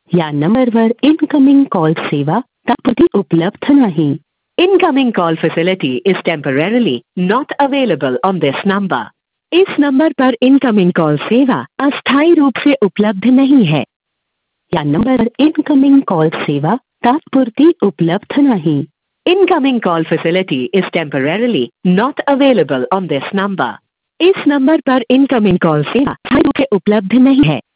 या नंबरवर incoming call सेवा तात्पुरती उपलब्ध नाही. Incoming call facility is temporarily not available on this number. इस नंबर पर इनकमिंग कॉल सेवा अस्थायी रूप से उपलब्ध नहीं है. या नंबर पर इनकमिंग कॉल सेवा तात्पुरती उपलब्ध नहीं. Incoming call facility is temporarily not available on this number. इस नंबर पर इनकमिंग कॉल सेवा अस्थायी रूप से उपलब्ध नहीं है.